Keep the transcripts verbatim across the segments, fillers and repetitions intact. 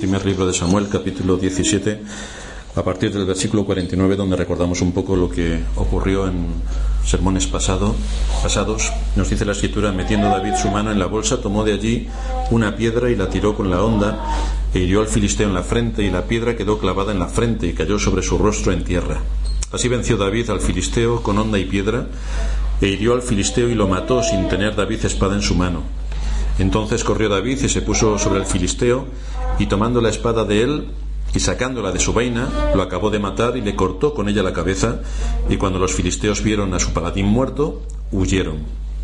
Primer libro de Samuel, capítulo diecisiete, a partir del versículo cuarenta y nueve, donde recordamos un poco lo que ocurrió en sermones pasado, pasados. Nos dice la escritura: metiendo David su mano en la bolsa, tomó de allí una piedra y la tiró con la honda, e hirió al filisteo en la frente, y la piedra quedó clavada en la frente y cayó sobre su rostro en tierra. Así venció David al filisteo con honda y piedra, e hirió al filisteo y lo mató sin tener David espada en su mano. Entonces corrió David y se puso sobre el filisteo, y tomando la espada de él y sacándola de su vaina, lo acabó de matar y le cortó con ella la cabeza. Y cuando los filisteos vieron a su paladín muerto, huyeron.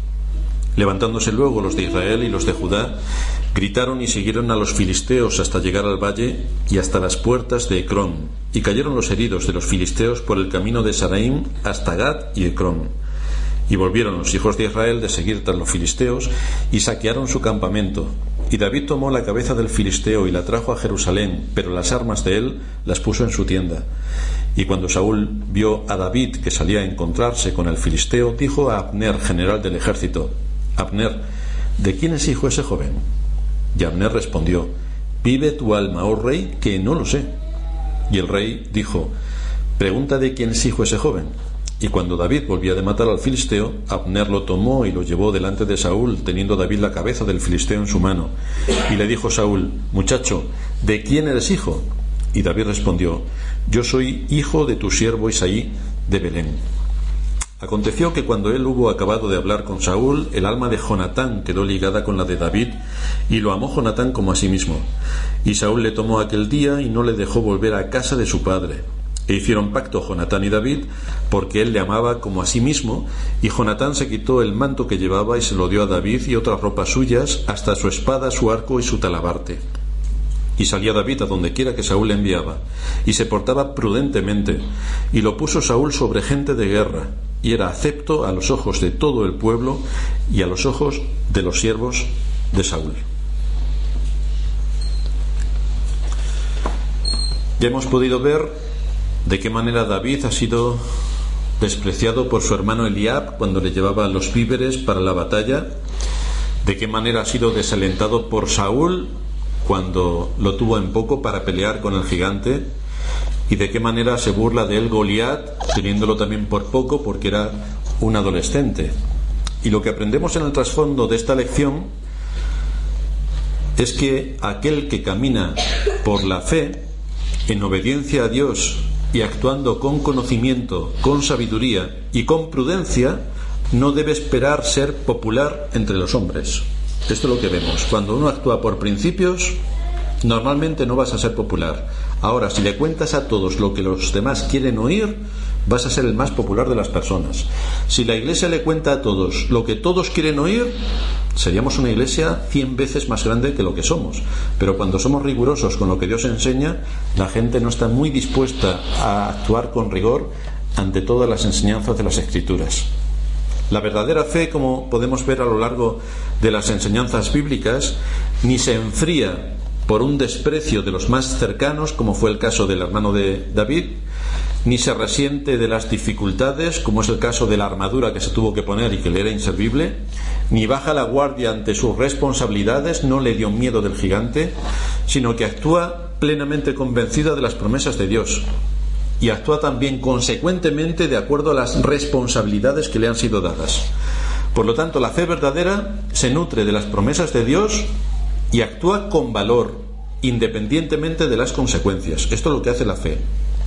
Levantándose luego los de Israel y los de Judá, gritaron y siguieron a los filisteos hasta llegar al valle y hasta las puertas de Ecrón, y cayeron los heridos de los filisteos por el camino de Saraim hasta Gat y Ecrón. Y volvieron los hijos de Israel de seguir tras los filisteos y saquearon su campamento. Y David tomó la cabeza del filisteo y la trajo a Jerusalén, pero las armas de él las puso en su tienda. Y cuando Saúl vio a David que salía a encontrarse con el filisteo, dijo a Abner, general del ejército: Abner, ¿de quién es hijo ese joven? Y Abner respondió: vive tu alma, oh rey, que no lo sé. Y el rey dijo: pregunta de quién es hijo ese joven. Y cuando David volvía de matar al filisteo, Abner lo tomó y lo llevó delante de Saúl, teniendo David la cabeza del filisteo en su mano. Y le dijo Saúl: muchacho, ¿de quién eres hijo? Y David respondió: yo soy hijo de tu siervo Isaí de Belén. Aconteció que cuando él hubo acabado de hablar con Saúl, el alma de Jonatán quedó ligada con la de David, y lo amó Jonatán como a sí mismo. Y Saúl le tomó aquel día y no le dejó volver a casa de su padre. E hicieron pacto Jonatán y David, porque él le amaba como a sí mismo, y Jonatán se quitó el manto que llevaba y se lo dio a David y otras ropas suyas, hasta su espada, su arco y su talabarte. Y salía David a donde quiera que Saúl le enviaba, y se portaba prudentemente, y lo puso Saúl sobre gente de guerra, y era acepto a los ojos de todo el pueblo y a los ojos de los siervos de Saúl. Ya hemos podido ver de qué manera David ha sido despreciado por su hermano Eliab cuando le llevaba los víveres para la batalla, de qué manera ha sido desalentado por Saúl cuando lo tuvo en poco para pelear con el gigante, y de qué manera se burla de él Goliat, teniéndolo también por poco porque era un adolescente. Y lo que aprendemos en el trasfondo de esta lección es que aquel que camina por la fe, en obediencia a Dios y actuando con conocimiento, con sabiduría y con prudencia, no debe esperar ser popular entre los hombres. Esto es lo que vemos. Cuando uno actúa por principios, normalmente no vas a ser popular. Ahora, si le cuentas a todos lo que los demás quieren oír, vas a ser el más popular de las personas. Si la iglesia le cuenta a todos lo que todos quieren oír, seríamos una iglesia cien veces más grande que lo que somos. Pero cuando somos rigurosos con lo que Dios enseña, la gente no está muy dispuesta a actuar con rigor ante todas las enseñanzas de las Escrituras. La verdadera fe, como podemos ver a lo largo de las enseñanzas bíblicas, ni se enfría por un desprecio de los más cercanos, como fue el caso del hermano de David, ni se resiente de las dificultades, como es el caso de la armadura que se tuvo que poner y que le era inservible, ni baja la guardia ante sus responsabilidades, no le dio miedo del gigante, sino que actúa plenamente convencida de las promesas de Dios, y actúa también consecuentemente de acuerdo a las responsabilidades que le han sido dadas. Por lo tanto, la fe verdadera se nutre de las promesas de Dios y actúa con valor, independientemente de las consecuencias. Esto es lo que hace la fe.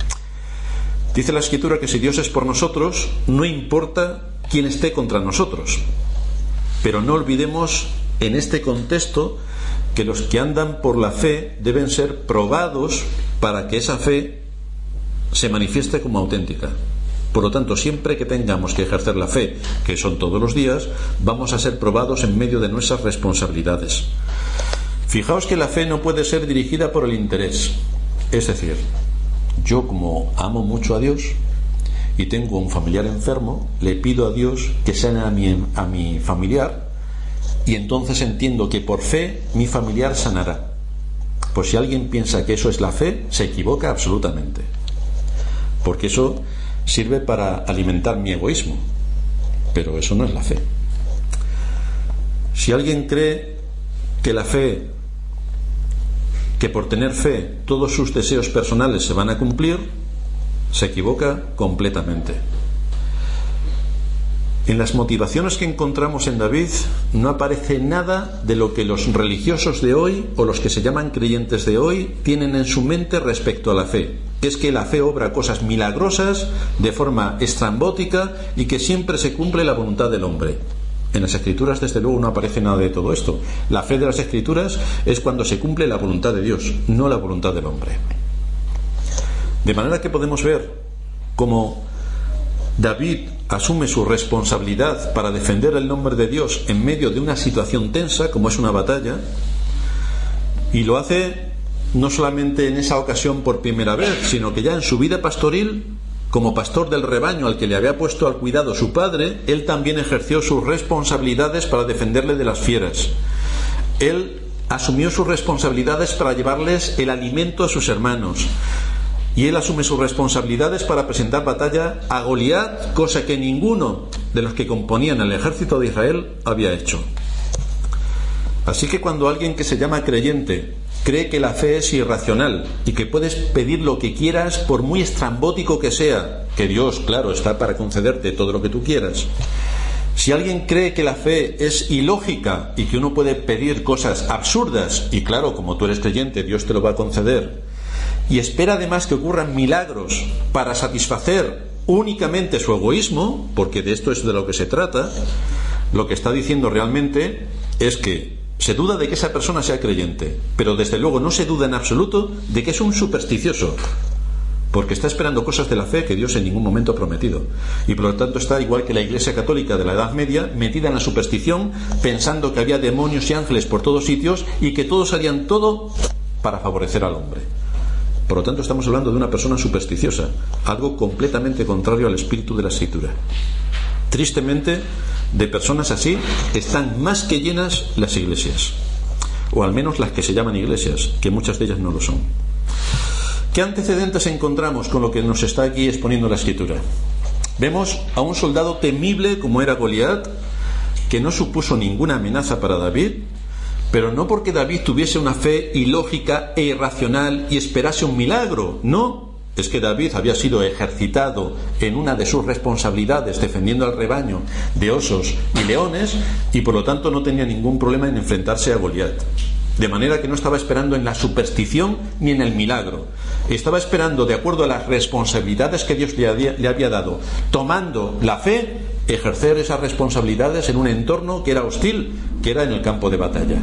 Dice la Escritura que si Dios es por nosotros, no importa quién esté contra nosotros. Pero no olvidemos en este contexto que los que andan por la fe deben ser probados para que esa fe se manifieste como auténtica. Por lo tanto, siempre que tengamos que ejercer la fe, que son todos los días, vamos a ser probados en medio de nuestras responsabilidades. Fijaos que la fe no puede ser dirigida por el interés. Es decir, yo, como amo mucho a Dios y tengo un familiar enfermo, le pido a Dios que sane a mi, a mi familiar, y entonces entiendo que por fe mi familiar sanará. Pues si alguien piensa que eso es la fe, se equivoca absolutamente, porque eso sirve para alimentar mi egoísmo, pero eso no es la fe. Si alguien cree que la fe que por tener fe todos sus deseos personales se van a cumplir, se equivoca completamente. En las motivaciones que encontramos en David no aparece nada de lo que los religiosos de hoy o los que se llaman creyentes de hoy tienen en su mente respecto a la fe. Es que la fe obra cosas milagrosas de forma estrambótica y que siempre se cumple la voluntad del hombre. En las Escrituras, desde luego, no aparece nada de todo esto. La fe de las Escrituras es cuando se cumple la voluntad de Dios, no la voluntad del hombre. De manera que podemos ver cómo David asume su responsabilidad para defender el nombre de Dios en medio de una situación tensa, como es una batalla, y lo hace no solamente en esa ocasión por primera vez, sino que ya en su vida pastoril, como pastor del rebaño al que le había puesto al cuidado su padre, él también ejerció sus responsabilidades para defenderle de las fieras. Él asumió sus responsabilidades para llevarles el alimento a sus hermanos. Y él asume sus responsabilidades para presentar batalla a Goliat, cosa que ninguno de los que componían el ejército de Israel había hecho. Así que cuando alguien que se llama creyente cree que la fe es irracional y que puedes pedir lo que quieras por muy estrambótico que sea, que Dios, claro, está para concederte todo lo que tú quieras. Si alguien cree que la fe es ilógica y que uno puede pedir cosas absurdas, y claro, como tú eres creyente, Dios te lo va a conceder, y espera además que ocurran milagros para satisfacer únicamente su egoísmo, porque de esto es de lo que se trata, lo que está diciendo realmente es que se duda de que esa persona sea creyente, pero desde luego no se duda en absoluto de que es un supersticioso, porque está esperando cosas de la fe que Dios en ningún momento ha prometido, y por lo tanto está igual que la Iglesia católica de la Edad Media, metida en la superstición, pensando que había demonios y ángeles por todos sitios y que todos harían todo para favorecer al hombre. Por lo tanto, estamos hablando de una persona supersticiosa, algo completamente contrario al espíritu de la Escritura. Tristemente, de personas así están más que llenas las iglesias, o al menos las que se llaman iglesias, que muchas de ellas no lo son. ¿Qué antecedentes encontramos con lo que nos está aquí exponiendo la Escritura? Vemos a un soldado temible como era Goliat, que no supuso ninguna amenaza para David, pero no porque David tuviese una fe ilógica e irracional y esperase un milagro, no. Es que David había sido ejercitado en una de sus responsabilidades defendiendo al rebaño de osos y leones, y por lo tanto no tenía ningún problema en enfrentarse a Goliat. De manera que no estaba esperando en la superstición ni en el milagro. Estaba esperando, de acuerdo a las responsabilidades que Dios le había, le había dado, tomando la fe, ejercer esas responsabilidades en un entorno que era hostil, que era en el campo de batalla.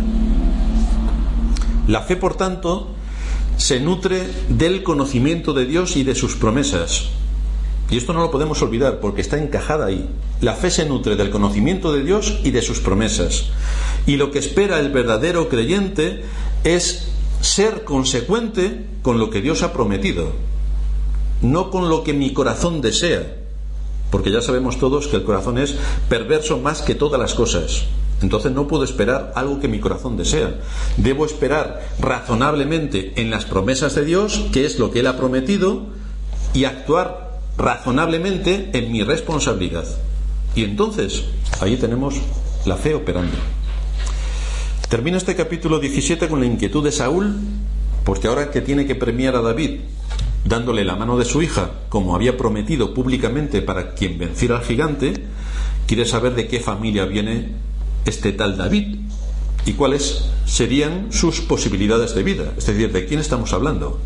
La fe, por tanto, se nutre del conocimiento de Dios y de sus promesas. Y esto no lo podemos olvidar porque está encajada ahí. La fe se nutre del conocimiento de Dios y de sus promesas. Y lo que espera el verdadero creyente es ser consecuente con lo que Dios ha prometido, no con lo que mi corazón desea, porque ya sabemos todos que el corazón es perverso más que todas las cosas. Entonces no puedo esperar algo que mi corazón desea. Debo esperar razonablemente en las promesas de Dios, que es lo que Él ha prometido, y actuar razonablemente en mi responsabilidad. Y entonces ahí tenemos la fe operando. Termina este capítulo diecisiete con la inquietud de Saúl, porque ahora que tiene que premiar a David dándole la mano de su hija, como había prometido públicamente para quien venciera al gigante, quiere saber de qué familia viene este tal David y cuáles serían sus posibilidades de vida, es decir, de quién estamos hablando.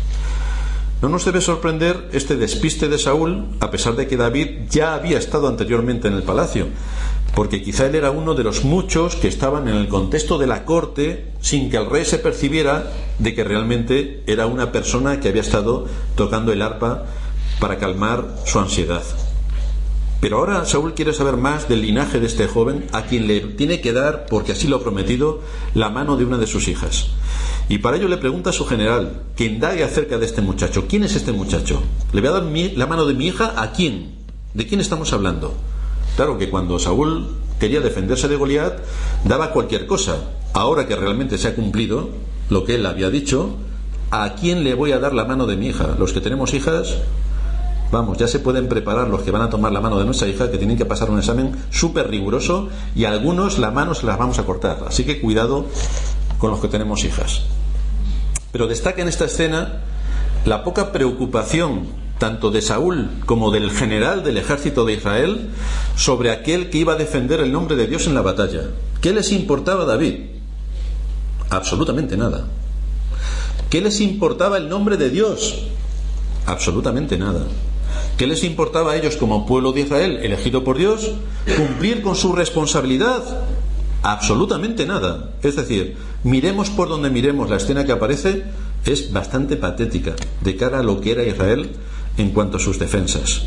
No nos debe sorprender este despiste de Saúl, a pesar de que David ya había estado anteriormente en el palacio, porque quizá él era uno de los muchos que estaban en el contexto de la corte sin que el rey se percibiera de que realmente era una persona que había estado tocando el arpa para calmar su ansiedad. Pero ahora Saúl quiere saber más del linaje de este joven, a quien le tiene que dar, porque así lo ha prometido, la mano de una de sus hijas. Y para ello le pregunta a su general que indague acerca de este muchacho. ¿Quién es este muchacho? ¿Le voy a dar mi, la mano de mi hija? ¿A quién? ¿De quién estamos hablando? Claro que cuando Saúl quería defenderse de Goliat, daba cualquier cosa. Ahora que realmente se ha cumplido lo que él había dicho, ¿a quién le voy a dar la mano de mi hija? Los que tenemos hijas, vamos, ya se pueden preparar los que van a tomar la mano de nuestra hija, que tienen que pasar un examen súper riguroso, y a algunos la mano se las vamos a cortar. Así que cuidado con los que tenemos hijas. Pero destaca en esta escena la poca preocupación tanto de Saúl como del general del ejército de Israel sobre aquel que iba a defender el nombre de Dios en la batalla. ¿Qué les importaba a David? Absolutamente nada. ¿Qué les importaba el nombre de Dios? Absolutamente nada. ¿Qué les importaba a ellos como pueblo de Israel, elegido por Dios, cumplir con su responsabilidad? Absolutamente nada. Es decir, miremos por donde miremos, la escena que aparece es bastante patética de cara a lo que era Israel en cuanto a sus defensas.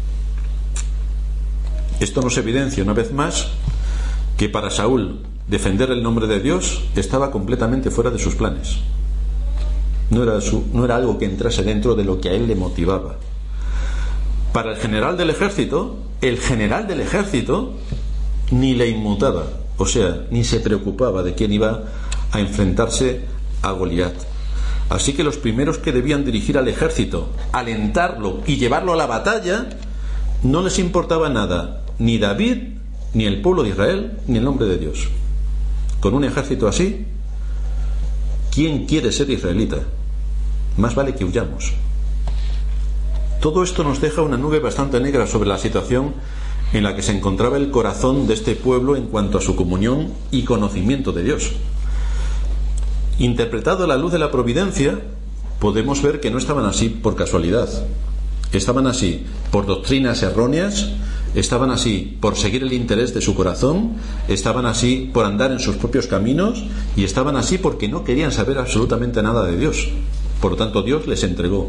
Esto nos evidencia una vez más que para Saúl defender el nombre de Dios estaba completamente fuera de sus planes. No era, su, no era algo que entrase dentro de lo que a él le motivaba. Para el general del ejército, el general del ejército ni le inmutaba, o sea, ni se preocupaba de quién iba a enfrentarse a Goliat. Así que los primeros que debían dirigir al ejército, alentarlo y llevarlo a la batalla, no les importaba nada, ni David, ni el pueblo de Israel, ni el nombre de Dios. Con un ejército así, ¿quién quiere ser israelita? Más vale que huyamos. Todo esto nos deja una nube bastante negra sobre la situación en la que se encontraba el corazón de este pueblo en cuanto a su comunión y conocimiento de Dios. Interpretado a la luz de la providencia, podemos ver que no estaban así por casualidad. Estaban así por doctrinas erróneas, estaban así por seguir el interés de su corazón, estaban así por andar en sus propios caminos y estaban así porque no querían saber absolutamente nada de Dios. Por lo tanto, Dios les entregó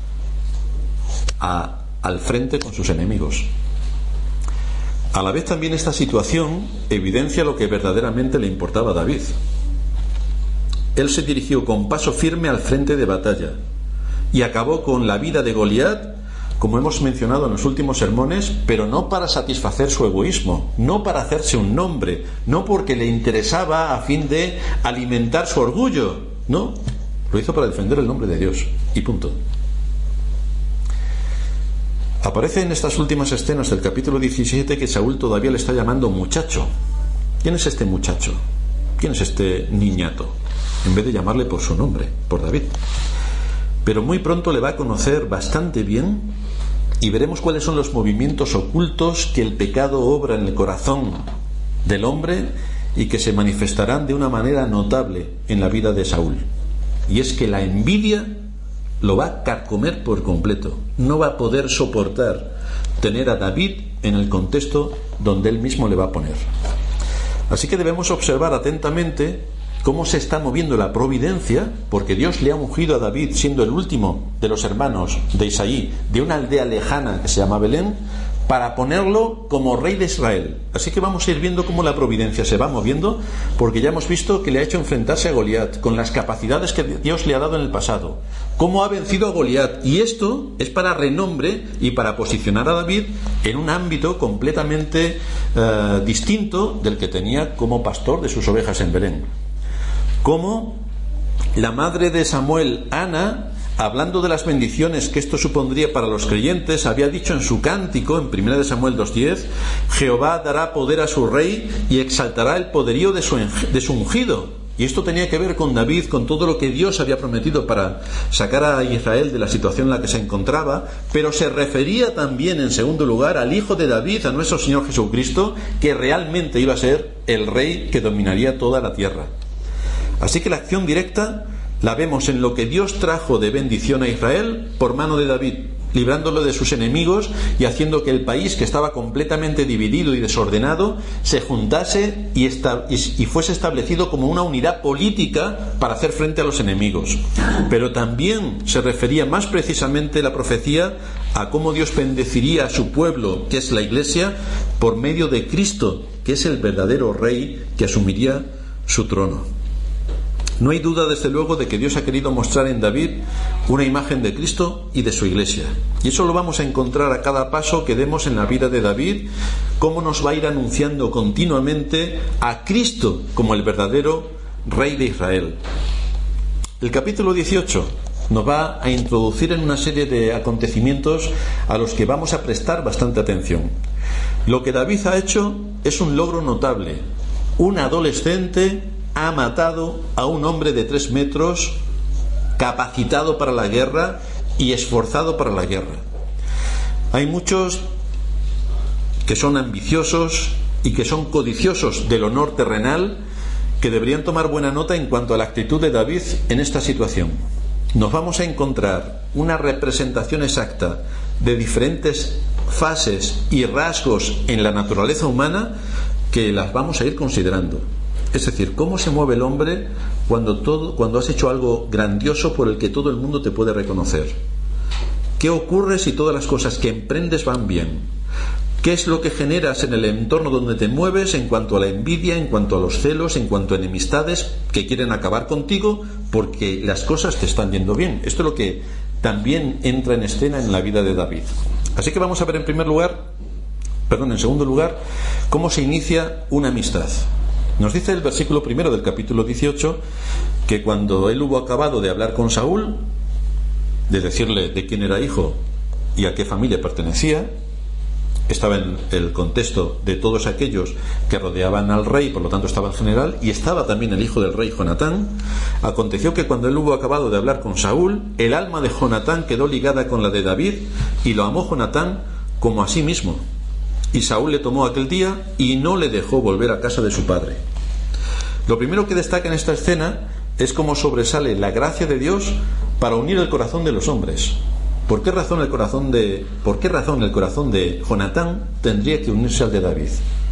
a, al frente con sus enemigos. A la vez también esta situación evidencia lo que verdaderamente le importaba a David. Él se dirigió con paso firme al frente de batalla y acabó con la vida de Goliat, como hemos mencionado en los últimos sermones, pero no para satisfacer su egoísmo, no para hacerse un nombre, no porque le interesaba a fin de alimentar su orgullo, no, lo hizo para defender el nombre de Dios y punto. Aparece en estas últimas escenas del capítulo diecisiete que Saúl todavía le está llamando muchacho. ¿Quién es este muchacho? ¿Quién es este niñato? En vez de llamarle por su nombre, por David. Pero muy pronto le va a conocer bastante bien y veremos cuáles son los movimientos ocultos que el pecado obra en el corazón del hombre y que se manifestarán de una manera notable en la vida de Saúl. Y es que la envidia lo va a carcomer por completo. No va a poder soportar tener a David en el contexto donde él mismo le va a poner. Así que debemos observar atentamente cómo se está moviendo la providencia, porque Dios le ha ungido a David, siendo el último de los hermanos de Isaí, de una aldea lejana que se llama Belén, para ponerlo como rey de Israel. Así que vamos a ir viendo cómo la providencia se va moviendo, porque ya hemos visto que le ha hecho enfrentarse a Goliat con las capacidades que Dios le ha dado en el pasado, cómo ha vencido a Goliat, y esto es para renombre y para posicionar a David en un ámbito completamente uh, distinto del que tenía como pastor de sus ovejas en Belén. Como la madre de Samuel, Ana, hablando de las bendiciones que esto supondría para los creyentes, había dicho en su cántico, en primera de Samuel dos diez, Jehová dará poder a su rey y exaltará el poderío de su, de su ungido. Y esto tenía que ver con David, con todo lo que Dios había prometido para sacar a Israel de la situación en la que se encontraba, pero se refería también, en segundo lugar, al hijo de David, a nuestro Señor Jesucristo, que realmente iba a ser el rey que dominaría toda la tierra. Así que la acción directa la vemos en lo que Dios trajo de bendición a Israel por mano de David, librándolo de sus enemigos y haciendo que el país, que estaba completamente dividido y desordenado, se juntase y, esta, y, y fuese establecido como una unidad política para hacer frente a los enemigos. Pero también se refería más precisamente la profecía a cómo Dios bendeciría a su pueblo, que es la Iglesia, por medio de Cristo, que es el verdadero rey que asumiría su trono. No hay duda, desde luego, de que Dios ha querido mostrar en David una imagen de Cristo y de su Iglesia. Y eso lo vamos a encontrar a cada paso que demos en la vida de David, cómo nos va a ir anunciando continuamente a Cristo como el verdadero Rey de Israel. El capítulo dieciocho nos va a introducir en una serie de acontecimientos a los que vamos a prestar bastante atención. Lo que David ha hecho es un logro notable. Un adolescente ha matado a un hombre de tres metros capacitado para la guerra y esforzado para la guerra. Hay muchos que son ambiciosos y que son codiciosos del honor terrenal, que deberían tomar buena nota en cuanto a la actitud de David en esta situación. Nos vamos a encontrar una representación exacta de diferentes fases y rasgos en la naturaleza humana que las vamos a ir considerando. Es decir, cómo se mueve el hombre cuando, todo, cuando has hecho algo grandioso por el que todo el mundo te puede reconocer. ¿Qué ocurre si todas las cosas que emprendes van bien? ¿Qué es lo que generas en el entorno donde te mueves en cuanto a la envidia, en cuanto a los celos, en cuanto a enemistades que quieren acabar contigo porque las cosas te están yendo bien? Esto es lo que también entra en escena en la vida de David. Así que vamos a ver en primer lugar, perdón, en segundo lugar, cómo se inicia una amistad. Nos dice el versículo primero del capítulo dieciocho que cuando él hubo acabado de hablar con Saúl, de decirle de quién era hijo y a qué familia pertenecía, estaba en el contexto de todos aquellos que rodeaban al rey, por lo tanto estaba el general y estaba también el hijo del rey, Jonatán. Aconteció que cuando él hubo acabado de hablar con Saúl, el alma de Jonatán quedó ligada con la de David y lo amó Jonatán como a sí mismo. Y Saúl le tomó aquel día y no le dejó volver a casa de su padre. Lo primero que destaca en esta escena es cómo sobresale la gracia de Dios para unir el corazón de los hombres. ¿Por qué razón el corazón de, por qué razón el corazón de Jonatán tendría que unirse al de David?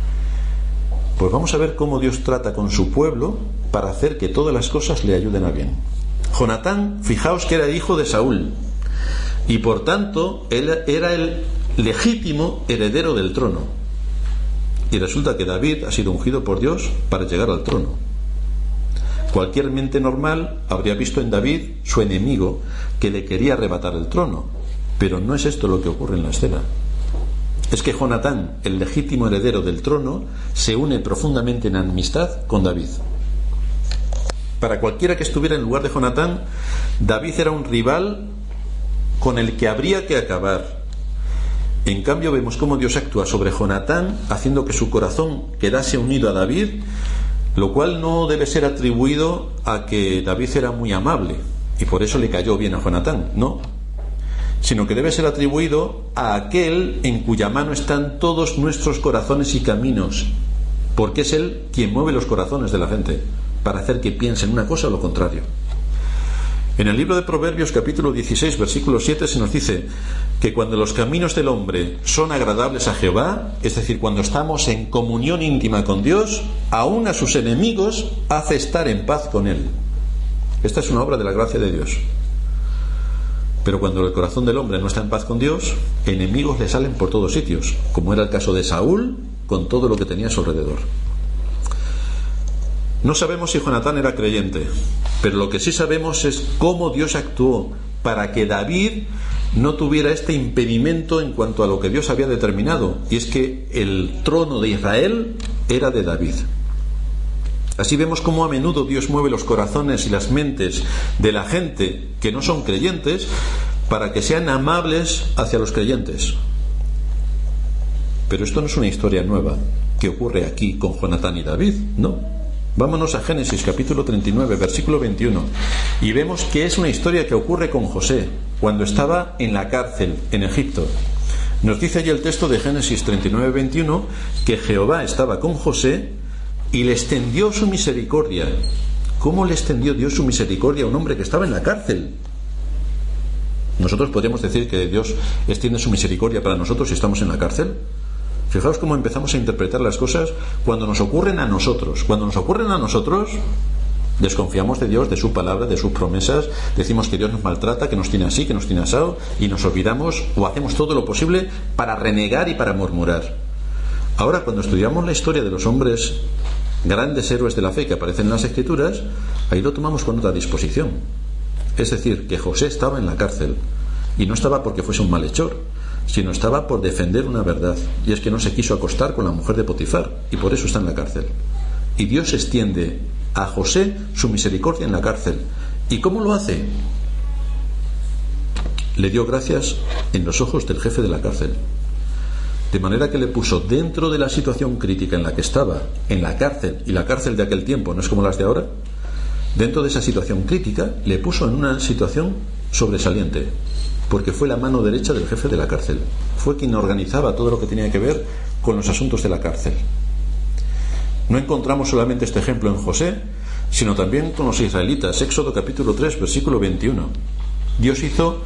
Pues vamos a ver cómo Dios trata con su pueblo para hacer que todas las cosas le ayuden a bien. Jonatán, fijaos que era hijo de Saúl y por tanto él era el legítimo heredero del trono. Y resulta que David ha sido ungido por Dios para llegar al trono. Cualquier mente normal habría visto en David su enemigo que le quería arrebatar el trono, pero no es esto lo que ocurre en la escena. Es que Jonatán, el legítimo heredero del trono, se une profundamente en amistad con David. Para cualquiera que estuviera en lugar de Jonatán, David era un rival con el que habría que acabar. En cambio vemos cómo Dios actúa sobre Jonatán, haciendo que su corazón quedase unido a David, lo cual no debe ser atribuido a que David era muy amable y por eso le cayó bien a Jonatán, no, sino que debe ser atribuido a aquel en cuya mano están todos nuestros corazones y caminos, porque es él quien mueve los corazones de la gente para hacer que piensen una cosa o lo contrario. En el libro de Proverbios capítulo dieciséis versículo siete se nos dice que cuando los caminos del hombre son agradables a Jehová, es decir, cuando estamos en comunión íntima con Dios, aún a sus enemigos hace estar en paz con él. Esta es una obra de la gracia de Dios. Pero cuando el corazón del hombre no está en paz con Dios, enemigos le salen por todos sitios, como era el caso de Saúl con todo lo que tenía a su alrededor. No sabemos si Jonatán era creyente, pero lo que sí sabemos es cómo Dios actuó para que David no tuviera este impedimento en cuanto a lo que Dios había determinado, y es que el trono de Israel era de David. Así vemos cómo a menudo Dios mueve los corazones y las mentes de la gente que no son creyentes para que sean amables hacia los creyentes. Pero esto no es una historia nueva que ocurre aquí con Jonatán y David, no. Vámonos a Génesis capítulo treinta y nueve versículo veintiuno y vemos que es una historia que ocurre con José cuando estaba en la cárcel en Egipto. Nos dice allí el texto de Génesis treinta y nueve veintiuno que Jehová estaba con José y le extendió su misericordia. ¿Cómo le extendió Dios su misericordia a un hombre que estaba en la cárcel? Nosotros podríamos decir que Dios extiende su misericordia para nosotros si estamos en la cárcel. Fijaos cómo empezamos a interpretar las cosas cuando nos ocurren a nosotros. Cuando nos ocurren a nosotros, desconfiamos de Dios, de su palabra, de sus promesas, decimos que Dios nos maltrata, que nos tiene así, que nos tiene asado, y nos olvidamos o hacemos todo lo posible para renegar y para murmurar. Ahora, cuando estudiamos la historia de los hombres, grandes héroes de la fe que aparecen en las Escrituras, ahí lo tomamos con otra disposición. Es decir, que José estaba en la cárcel, y no estaba porque fuese un malhechor, sino estaba por defender una verdad, y es que no se quiso acostar con la mujer de Potifar, y por eso está en la cárcel. Y Dios extiende a José su misericordia en la cárcel. ¿Y cómo lo hace? Le dio gracias en los ojos del jefe de la cárcel, de manera que le puso dentro de la situación crítica en la que estaba, en la cárcel, y la cárcel de aquel tiempo no es como las de ahora, dentro de esa situación crítica, le puso en una situación sobresaliente, porque fue la mano derecha del jefe de la cárcel. Fue quien organizaba todo lo que tenía que ver con los asuntos de la cárcel. No encontramos solamente este ejemplo en José, sino también con los israelitas. Éxodo capítulo tres, versículo veintiuno. Dios hizo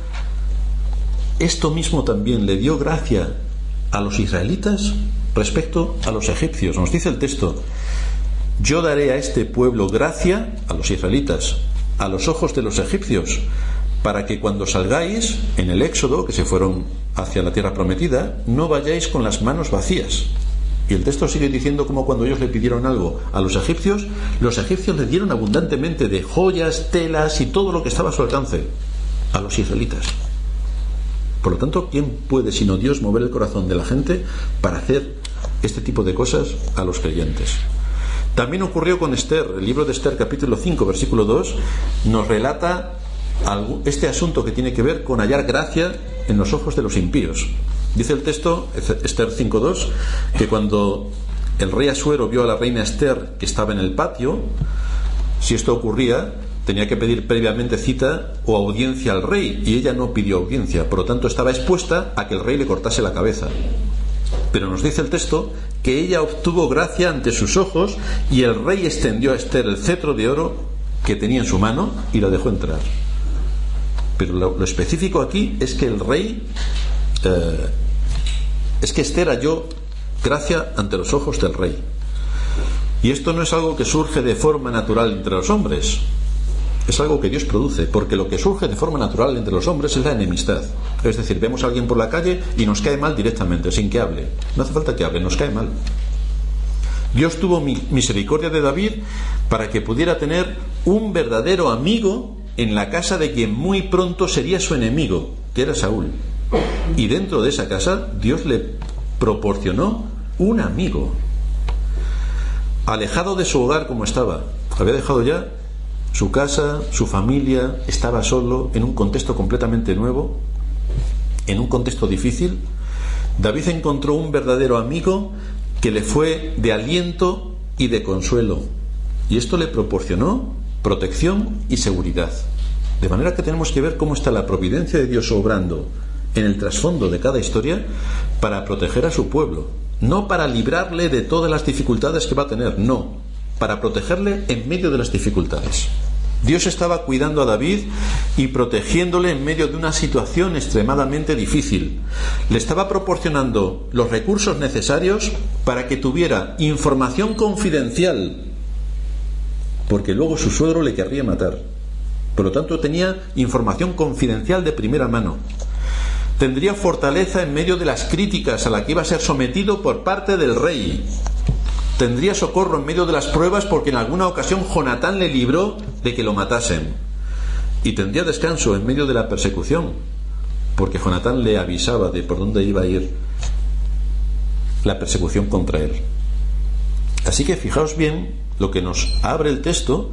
esto mismo también, le dio gracia a los israelitas respecto a los egipcios. Nos dice el texto: yo daré a este pueblo gracia, a los israelitas, a los ojos de los egipcios, para que cuando salgáis en el éxodo, que se fueron hacia la tierra prometida, no vayáis con las manos vacías. Y el texto sigue diciendo como cuando ellos le pidieron algo a los egipcios, los egipcios le dieron abundantemente de joyas, telas y todo lo que estaba a su alcance a los israelitas. Por lo tanto, ¿quién puede sino Dios mover el corazón de la gente para hacer este tipo de cosas a los creyentes? También ocurrió con Esther. El libro de Esther capítulo cinco versículo dos nos relata este asunto que tiene que ver con hallar gracia en los ojos de los impíos. Dice el texto, Esther cinco dos, que cuando el rey Asuero vio a la reina Esther que estaba en el patio, si esto ocurría, tenía que pedir previamente cita o audiencia al rey, y ella no pidió audiencia, por lo tanto estaba expuesta a que el rey le cortase la cabeza. Pero nos dice el texto que ella obtuvo gracia ante sus ojos, y el rey extendió a Esther el cetro de oro que tenía en su mano y la dejó entrar. Pero lo, lo específico aquí es que el rey eh, es que Esther halló gracia ante los ojos del rey. Y esto no es algo que surge de forma natural entre los hombres, es algo que Dios produce, porque lo que surge de forma natural entre los hombres es la enemistad. Es decir, vemos a alguien por la calle y nos cae mal directamente, sin que hable. No hace falta que hable, nos cae mal. Dios tuvo misericordia de David para que pudiera tener un verdadero amigo en la casa de quien muy pronto sería su enemigo, que era Saúl. Y dentro de esa casa Dios le proporcionó un amigo. Alejado de su hogar como estaba, había dejado ya su casa, su familia, estaba solo en un contexto completamente nuevo, en un contexto difícil. David encontró un verdadero amigo que le fue de aliento y de consuelo, y esto le proporcionó protección y seguridad. De manera que tenemos que ver cómo está la providencia de Dios obrando en el trasfondo de cada historia para proteger a su pueblo, no para librarle de todas las dificultades que va a tener, no, para protegerle en medio de las dificultades. Dios estaba cuidando a David y protegiéndole en medio de una situación extremadamente difícil. Le estaba proporcionando los recursos necesarios para que tuviera información confidencial, porque luego su suegro le querría matar. Por lo tanto, tenía información confidencial de primera mano. Tendría fortaleza en medio de las críticas a la que iba a ser sometido por parte del rey. Tendría socorro en medio de las pruebas, porque en alguna ocasión Jonatán le libró de que lo matasen. Y tendría descanso en medio de la persecución, porque Jonatán le avisaba de por dónde iba a ir la persecución contra él. Así que fijaos bien lo que nos abre el texto,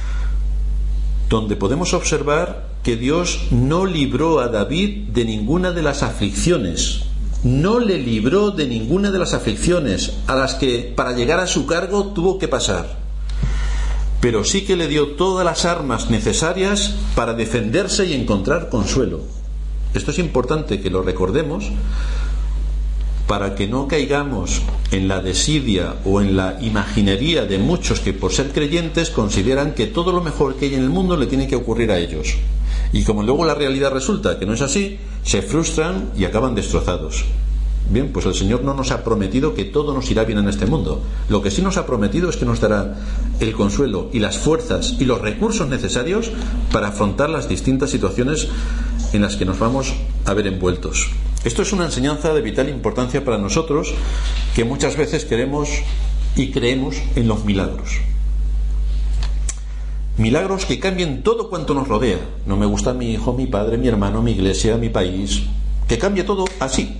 donde podemos observar que Dios no libró a David de ninguna de las aflicciones. No le libró de ninguna de las aflicciones a las que para llegar a su cargo tuvo que pasar, pero sí que le dio todas las armas necesarias para defenderse y encontrar consuelo. Esto es importante que lo recordemos para que no caigamos en la desidia o en la imaginería de muchos que por ser creyentes consideran que todo lo mejor que hay en el mundo le tiene que ocurrir a ellos. Y como luego la realidad resulta que no es así, se frustran y acaban destrozados. Bien, pues el Señor no nos ha prometido que todo nos irá bien en este mundo. Lo que sí nos ha prometido es que nos dará el consuelo y las fuerzas y los recursos necesarios para afrontar las distintas situaciones en las que nos vamos a ver envueltos. Esto es una enseñanza de vital importancia para nosotros, que muchas veces queremos y creemos en los milagros. Milagros que cambien todo cuanto nos rodea. No me gusta mi hijo, mi padre, mi hermano, mi iglesia, mi país. Que cambie todo así.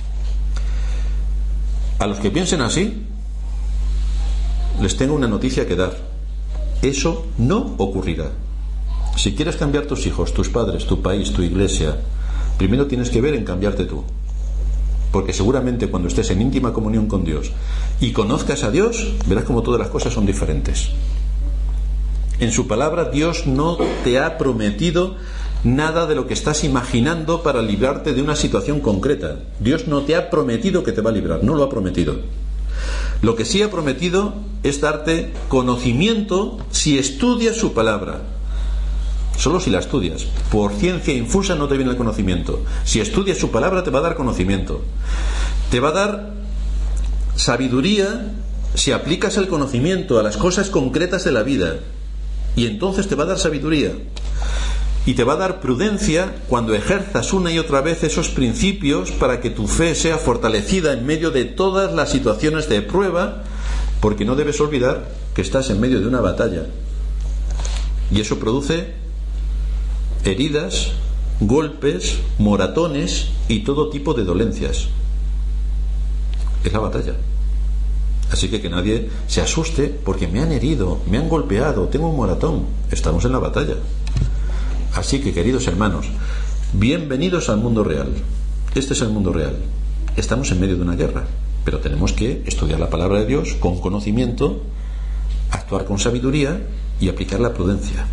A los que piensen así, les tengo una noticia que dar. Eso no ocurrirá. Si quieres cambiar tus hijos, tus padres, tu país, tu iglesia, primero tienes que ver en cambiarte tú. Porque seguramente cuando estés en íntima comunión con Dios y conozcas a Dios, verás como todas las cosas son diferentes. En su palabra Dios no te ha prometido nada de lo que estás imaginando para librarte de una situación concreta. Dios no te ha prometido que te va a librar, no lo ha prometido. Lo que sí ha prometido es darte conocimiento si estudias su palabra. Solo si la estudias. Por ciencia infusa no te viene el conocimiento. Si estudias su palabra te va a dar conocimiento. Te va a dar sabiduría si aplicas el conocimiento a las cosas concretas de la vida. Y entonces te va a dar sabiduría. Y te va a dar prudencia cuando ejerzas una y otra vez esos principios para que tu fe sea fortalecida en medio de todas las situaciones de prueba, porque no debes olvidar que estás en medio de una batalla. Y eso produce heridas, golpes, moratones y todo tipo de dolencias. Es la batalla. Así que que nadie se asuste porque me han herido, me han golpeado, tengo un moratón. Estamos en la batalla. Así que, queridos hermanos, bienvenidos al mundo real. Este es el mundo real. Estamos en medio de una guerra, pero tenemos que estudiar la palabra de Dios con conocimiento, actuar con sabiduría y aplicar la prudencia.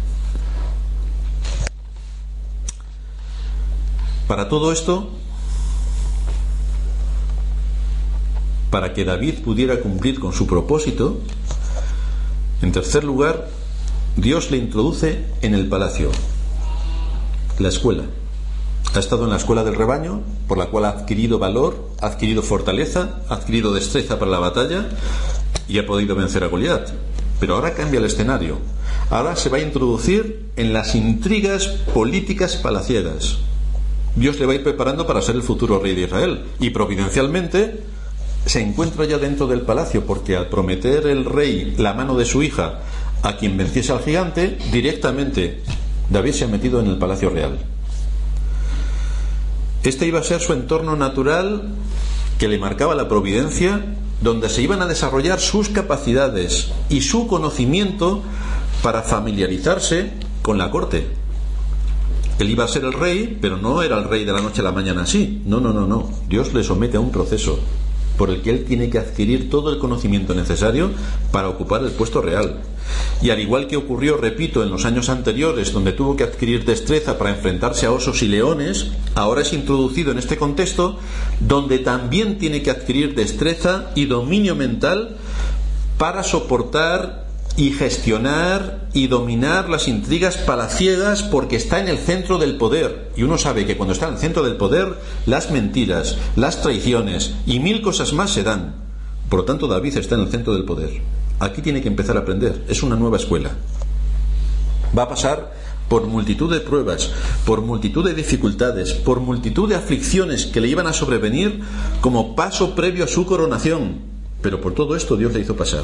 Para todo esto, para que David pudiera cumplir con su propósito, en tercer lugar, Dios le introduce en el palacio. La escuela. Ha estado en la escuela del rebaño, por la cual ha adquirido valor, ha adquirido fortaleza, ha adquirido destreza para la batalla y ha podido vencer a Goliat. Pero ahora cambia el escenario. Ahora se va a introducir en las intrigas políticas palaciegas. Dios le va a ir preparando para ser el futuro rey de Israel. Y providencialmente se encuentra ya dentro del palacio, porque al prometer el rey la mano de su hija a quien venciese al gigante, directamente David se ha metido en el palacio real. Este iba a ser su entorno natural que le marcaba la providencia, donde se iban a desarrollar sus capacidades y su conocimiento para familiarizarse con la corte. Él iba a ser el rey, pero no era el rey de la noche a la mañana así. No, no, no, no. Dios le somete a un proceso por el que él tiene que adquirir todo el conocimiento necesario para ocupar el puesto real. Y al igual que ocurrió, repito, en los años anteriores, donde tuvo que adquirir destreza para enfrentarse a osos y leones, ahora es introducido en este contexto donde también tiene que adquirir destreza y dominio mental para soportar y gestionar y dominar las intrigas palaciegas, porque está en el centro del poder. Y uno sabe que cuando está en el centro del poder, las mentiras, las traiciones y mil cosas más se dan. Por lo tanto, David está en el centro del poder. Aquí tiene que empezar a aprender. Es una nueva escuela. Va a pasar por multitud de pruebas, por multitud de dificultades, por multitud de aflicciones que le iban a sobrevenir como paso previo a su coronación. Pero por todo esto Dios le hizo pasar.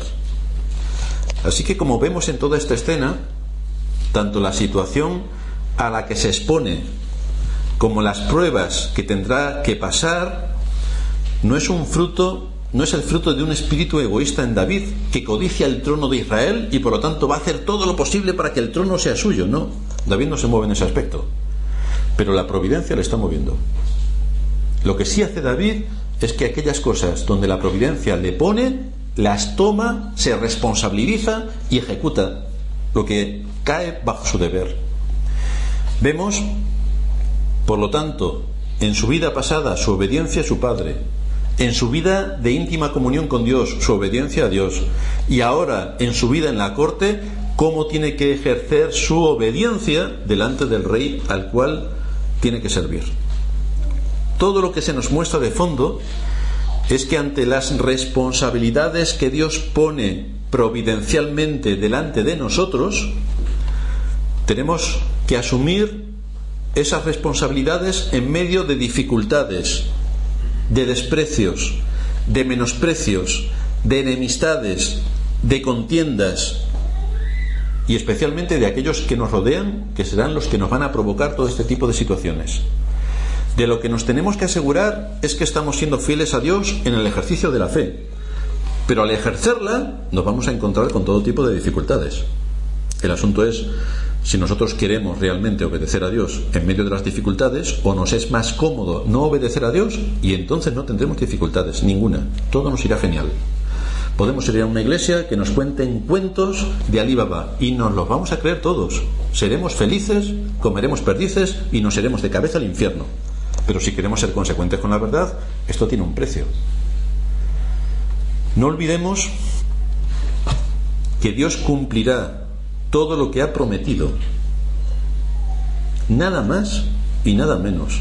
Así que, como vemos en toda esta escena, tanto la situación a la que se expone como las pruebas que tendrá que pasar no es un fruto, no es el fruto de un espíritu egoísta en David que codicia el trono de Israel y por lo tanto va a hacer todo lo posible para que el trono sea suyo. No, David no se mueve en ese aspecto, pero la providencia le está moviendo. Lo que sí hace David es que aquellas cosas donde la providencia le pone, las toma, se responsabiliza y ejecuta lo que cae bajo su deber. Vemos, por lo tanto, en su vida pasada su obediencia a su padre, en su vida de íntima comunión con Dios su obediencia a Dios, y ahora en su vida en la corte, cómo tiene que ejercer su obediencia delante del rey al cual tiene que servir. Todo lo que se nos muestra de fondo es que ante las responsabilidades que Dios pone providencialmente delante de nosotros, tenemos que asumir esas responsabilidades en medio de dificultades, de desprecios, de menosprecios, de enemistades, de contiendas, y especialmente de aquellos que nos rodean, que serán los que nos van a provocar todo este tipo de situaciones. De lo que nos tenemos que asegurar es que estamos siendo fieles a Dios en el ejercicio de la fe, pero al ejercerla nos vamos a encontrar con todo tipo de dificultades. El asunto es si nosotros queremos realmente obedecer a Dios en medio de las dificultades, o nos es más cómodo no obedecer a Dios y entonces no tendremos dificultades ninguna, todo nos irá genial. Podemos ir a una iglesia que nos cuenten cuentos de Alí Baba y nos los vamos a creer todos. Seremos felices, comeremos perdices y nos iremos de cabeza al infierno. Pero si queremos ser consecuentes con la verdad, esto tiene un precio. No olvidemos que Dios cumplirá todo lo que ha prometido. Nada más y nada menos.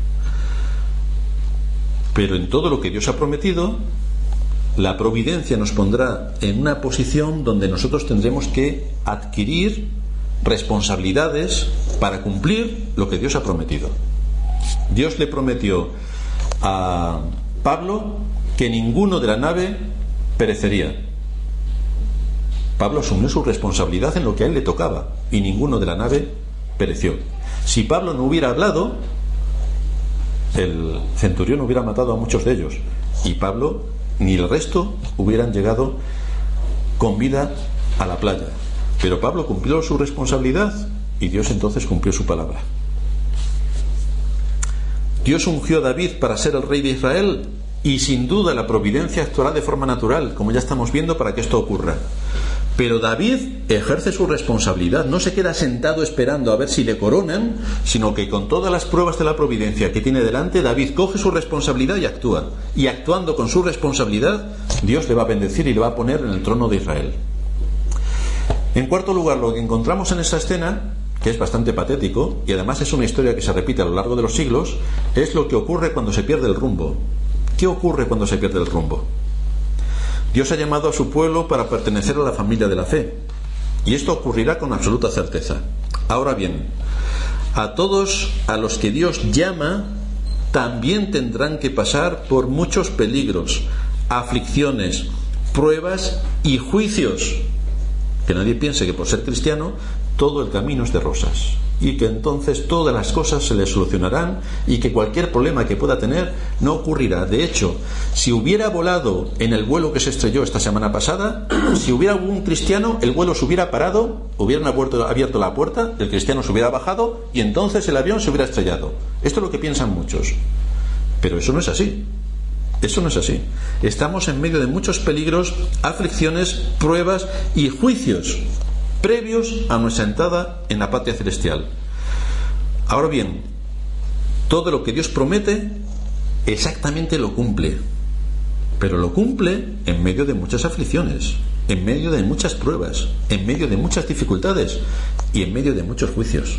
Pero en todo lo que Dios ha prometido, la providencia nos pondrá en una posición donde nosotros tendremos que adquirir responsabilidades para cumplir lo que Dios ha prometido. Dios le prometió a Pablo que ninguno de la nave perecería. Pablo asumió su responsabilidad en lo que a él le tocaba y ninguno de la nave pereció. Si Pablo no hubiera hablado, el centurión hubiera matado a muchos de ellos y Pablo ni el resto hubieran llegado con vida a la playa. Pero Pablo cumplió su responsabilidad y Dios entonces cumplió su palabra. Dios ungió a David para ser el rey de Israel y sin duda la providencia actuará de forma natural, como ya estamos viendo, para que esto ocurra. Pero David ejerce su responsabilidad, no se queda sentado esperando a ver si le coronan, sino que con todas las pruebas de la providencia que tiene delante, David coge su responsabilidad y actúa. Y actuando con su responsabilidad, Dios le va a bendecir y le va a poner en el trono de Israel. En cuarto lugar, lo que encontramos en esta escena, que es bastante patético, y además es una historia que se repite a lo largo de los siglos, es lo que ocurre cuando se pierde el rumbo. ¿Qué ocurre cuando se pierde el rumbo? Dios ha llamado a su pueblo para pertenecer a la familia de la fe, y esto ocurrirá con absoluta certeza. Ahora bien, a todos a los que Dios llama también tendrán que pasar por muchos peligros, aflicciones, pruebas y juicios. Que nadie piense que por ser cristiano todo el camino es de rosas y que entonces todas las cosas se le solucionarán y que cualquier problema que pueda tener no ocurrirá. De hecho, si hubiera volado en el vuelo que se estrelló esta semana pasada, si hubiera un cristiano, el vuelo se hubiera parado, hubieran abierto, abierto la puerta, el cristiano se hubiera bajado y entonces el avión se hubiera estrellado. Esto es lo que piensan muchos, pero eso no es así. Eso no es así. Estamos en medio de muchos peligros, aflicciones, pruebas y juicios previos a nuestra entrada en la patria celestial. Ahora bien, todo lo que Dios promete exactamente lo cumple, pero lo cumple en medio de muchas aflicciones, en medio de muchas pruebas, en medio de muchas dificultades y en medio de muchos juicios.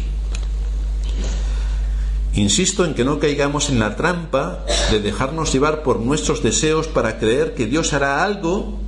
Insisto en que no caigamos en la trampa de dejarnos llevar por nuestros deseos para creer que Dios hará algo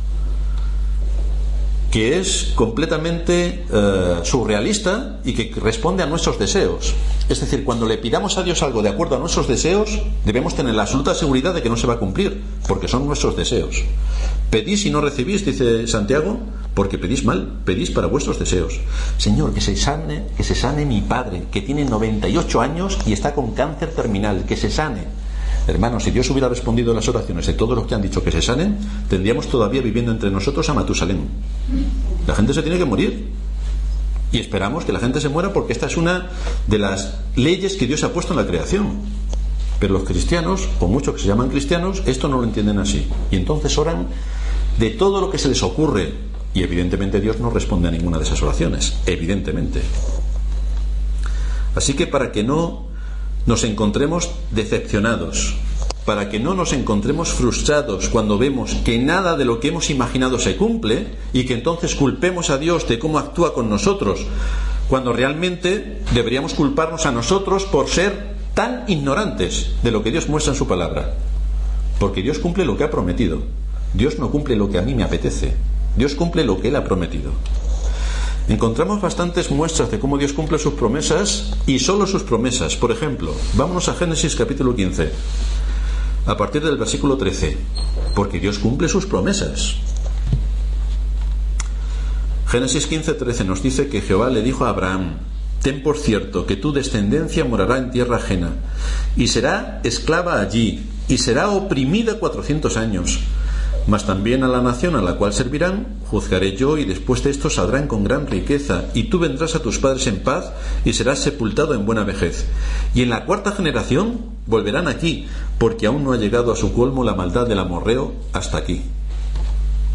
que es completamente eh, surrealista y que responde a nuestros deseos. Es decir, cuando le pidamos a Dios algo de acuerdo a nuestros deseos, debemos tener la absoluta seguridad de que no se va a cumplir, porque son nuestros deseos. Pedís y no recibís, dice Santiago, porque pedís mal, pedís para vuestros deseos. Señor, que se sane, que se sane mi padre, que tiene noventa y ocho años y está con cáncer terminal, que se sane. Hermanos, si Dios hubiera respondido a las oraciones de todos los que han dicho que se sanen, tendríamos todavía viviendo entre nosotros a Matusalén. La gente se tiene que morir. Y esperamos que la gente se muera porque esta es una de las leyes que Dios ha puesto en la creación. Pero los cristianos, o muchos que se llaman cristianos, esto no lo entienden así. Y entonces oran de todo lo que se les ocurre. Y evidentemente Dios no responde a ninguna de esas oraciones. Evidentemente. Así que para que no nos encontremos decepcionados, para que no nos encontremos frustrados cuando vemos que nada de lo que hemos imaginado se cumple y que entonces culpemos a Dios de cómo actúa con nosotros, cuando realmente deberíamos culparnos a nosotros por ser tan ignorantes de lo que Dios muestra en su palabra. Porque Dios cumple lo que ha prometido. Dios no cumple lo que a mí me apetece. Dios cumple lo que Él ha prometido. Encontramos bastantes muestras de cómo Dios cumple sus promesas y solo sus promesas. Por ejemplo, vámonos a Génesis capítulo quince, a partir del versículo trece, porque Dios cumple sus promesas. Génesis quince, trece nos dice que Jehová le dijo a Abraham: ten por cierto que tu descendencia morará en tierra ajena y será esclava allí y será oprimida cuatrocientos años. Mas también a la nación a la cual servirán juzgaré yo, y después de esto saldrán con gran riqueza, y tú vendrás a tus padres en paz y serás sepultado en buena vejez. Y en la cuarta generación volverán aquí, porque aún no ha llegado a su colmo la maldad del amorreo hasta aquí.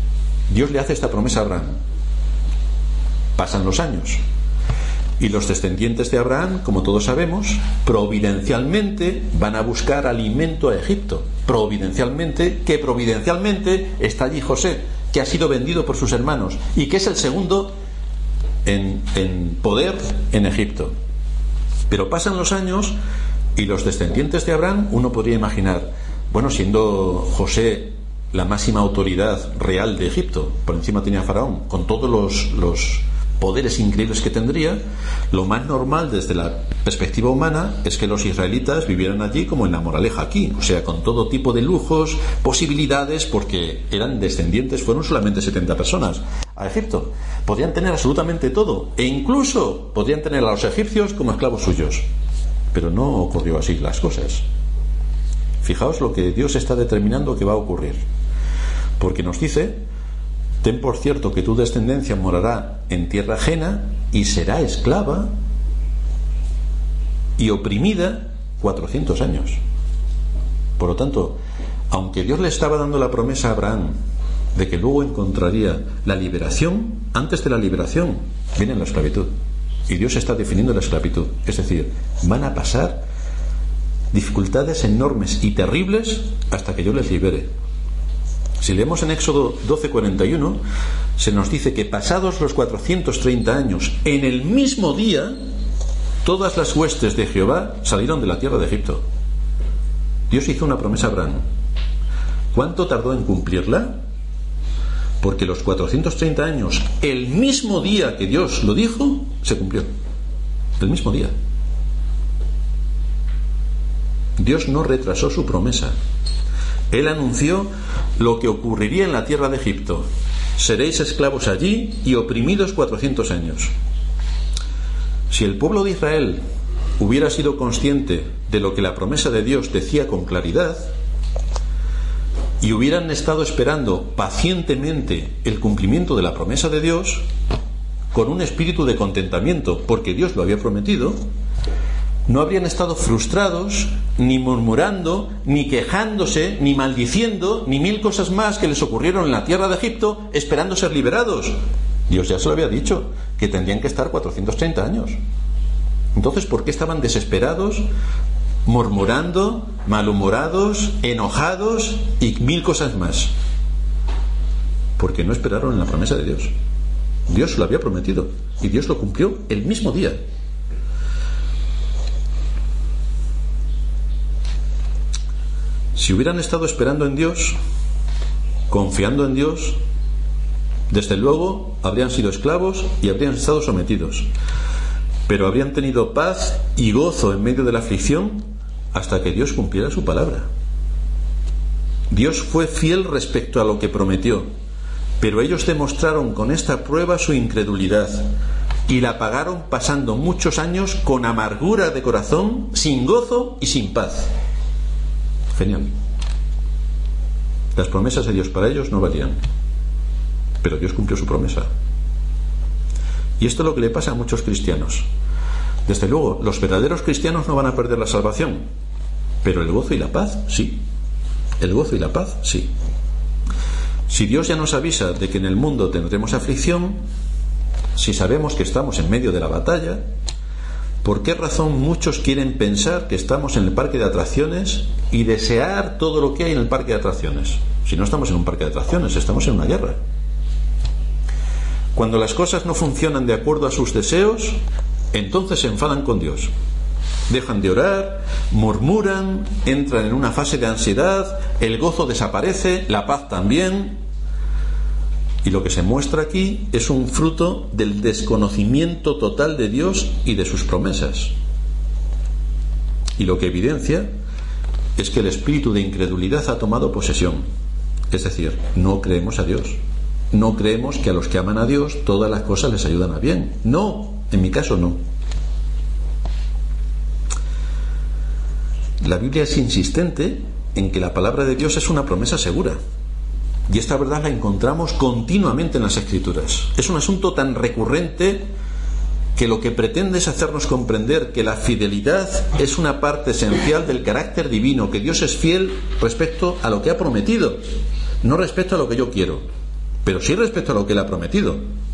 Dios le hace esta promesa a Abraham. Pasan los años y los descendientes de Abraham, como todos sabemos, providencialmente van a buscar alimento a Egipto. Providencialmente, que providencialmente está allí José, que ha sido vendido por sus hermanos y que es el segundo en, en poder en Egipto. Pero pasan los años y los descendientes de Abraham, uno podría imaginar, bueno, siendo José la máxima autoridad real de Egipto, por encima tenía Faraón, con todos los, los poderes increíbles que tendría, lo más normal desde la perspectiva humana es que los israelitas vivieran allí como en la Moraleja aquí, o sea, con todo tipo de lujos, posibilidades, porque eran descendientes, fueron solamente setenta personas a Egipto, podrían tener absolutamente todo, e incluso podrían tener a los egipcios como esclavos suyos, pero no ocurrió así las cosas. Fijaos lo que Dios está determinando que va a ocurrir, porque nos dice: ten por cierto que tu descendencia morará en tierra ajena y será esclava y oprimida cuatrocientos años. Por lo tanto, aunque Dios le estaba dando la promesa a Abraham de que luego encontraría la liberación, antes de la liberación viene la esclavitud, y Dios está definiendo la esclavitud, es decir, van a pasar dificultades enormes y terribles hasta que yo les libere. Si leemos en Éxodo doce cuarenta y uno, se nos dice que pasados los cuatrocientos treinta años, en el mismo día, todas las huestes de Jehová salieron de la tierra de Egipto. Dios hizo una promesa a Abraham. ¿Cuánto tardó en cumplirla? Porque los cuatrocientos treinta años, el mismo día que Dios lo dijo, se cumplió. El mismo día. Dios no retrasó su promesa. Él anunció lo que ocurriría en la tierra de Egipto. Seréis esclavos allí y oprimidos cuatrocientos años. Si el pueblo de Israel hubiera sido consciente de lo que la promesa de Dios decía con claridad y hubieran estado esperando pacientemente el cumplimiento de la promesa de Dios con un espíritu de contentamiento porque Dios lo había prometido, no habrían estado frustrados, ni murmurando, ni quejándose, ni maldiciendo, ni mil cosas más que les ocurrieron en la tierra de Egipto, esperando ser liberados. Dios ya se lo había dicho, que tendrían que estar cuatrocientos treinta años. Entonces, ¿por qué estaban desesperados, murmurando, malhumorados, enojados y mil cosas más? Porque no esperaron en la promesa de Dios. Dios lo había prometido y Dios lo cumplió el mismo día. Si hubieran estado esperando en Dios, confiando en Dios, desde luego habrían sido esclavos y habrían estado sometidos, pero habrían tenido paz y gozo en medio de la aflicción hasta que Dios cumpliera su palabra. Dios fue fiel respecto a lo que prometió, pero ellos demostraron con esta prueba su incredulidad y la pagaron pasando muchos años con amargura de corazón, sin gozo y sin paz. Genial. Las promesas de Dios para ellos no valían, pero Dios cumplió su promesa. Y esto es lo que le pasa a muchos cristianos. Desde luego, los verdaderos cristianos no van a perder la salvación, pero el gozo y la paz, sí. El gozo y la paz, sí. Si Dios ya nos avisa de que en el mundo tendremos aflicción, si sabemos que estamos en medio de la batalla, ¿por qué razón muchos quieren pensar que estamos en el parque de atracciones y desear todo lo que hay en el parque de atracciones? Si no estamos en un parque de atracciones, estamos en una guerra. Cuando las cosas no funcionan de acuerdo a sus deseos, entonces se enfadan con Dios. Dejan de orar, murmuran, entran en una fase de ansiedad, el gozo desaparece, la paz también. Y lo que se muestra aquí es un fruto del desconocimiento total de Dios y de sus promesas. Y lo que evidencia es que el espíritu de incredulidad ha tomado posesión. Es decir, no creemos a Dios. No creemos que a los que aman a Dios todas las cosas les ayudan a bien. No, en mi caso no. La Biblia es insistente en que la palabra de Dios es una promesa segura. Y esta verdad la encontramos continuamente en las Escrituras. Es un asunto tan recurrente que lo que pretende es hacernos comprender que la fidelidad es una parte esencial del carácter divino, que Dios es fiel respecto a lo que ha prometido, no respecto a lo que yo quiero. pero sí respecto a lo que Él ha prometido.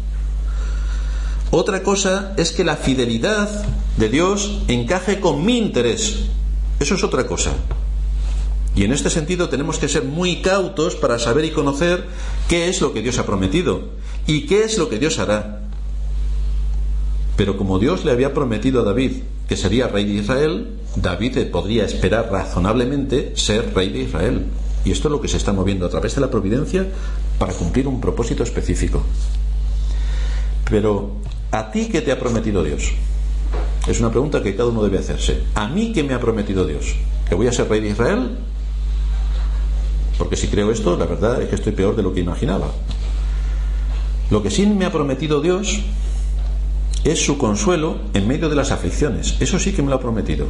Otra cosa es que la fidelidad de Dios encaje con mi interés. Eso es otra cosa. Y en este sentido tenemos que ser muy cautos para saber y conocer qué es lo que Dios ha prometido y qué es lo que Dios hará. Pero como Dios le había prometido a David que sería rey de Israel, David podría esperar razonablemente ser rey de Israel. Y esto es lo que se está moviendo a través de la providencia para cumplir un propósito específico. Pero, ¿a ti qué te ha prometido Dios? Es una pregunta que cada uno debe hacerse. ¿A mí qué me ha prometido Dios? ¿Que voy a ser rey de Israel? Porque si creo esto, la verdad es que estoy peor de lo que imaginaba. Lo que sí me ha prometido Dios es su consuelo en medio de las aflicciones. Eso sí que me lo ha prometido.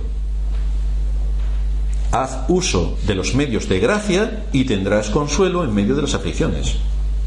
Haz uso de los medios de gracia y tendrás consuelo en medio de las aflicciones.